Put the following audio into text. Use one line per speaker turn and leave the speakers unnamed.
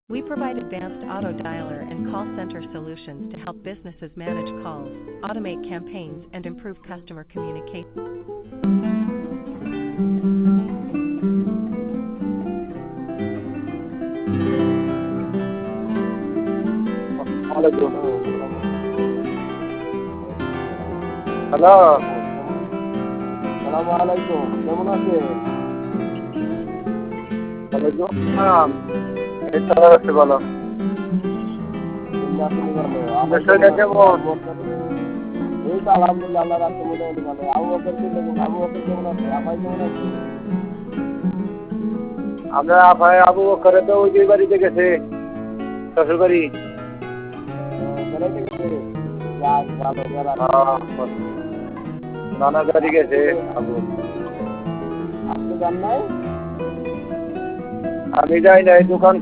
We provide advanced auto dialer and call center solutions to help businesses manage calls, automate campaigns, and improve customer communication.
Hello, সালাম আলাইকুম, কেমন আছেন? ওয়ালাইকুম আসসালাম। এই তো আছে ভালো। আপনার শরীরটা কেমন? এই তো আলহামদুলিল্লাহ, আল্লাহর রাখছে মোটামুটি ভালো। আবু বকর কেমন আছে? আপাই কেমন আছে? আমরা আবু বকরে তো ওই বাড়িতে গেছে, শ্বশুর বাড়ি বেড়াইতে গেছে। নানা বাড়ি গেছে আবু। আপনি যান নাই? আমি যাই নাই, দোকান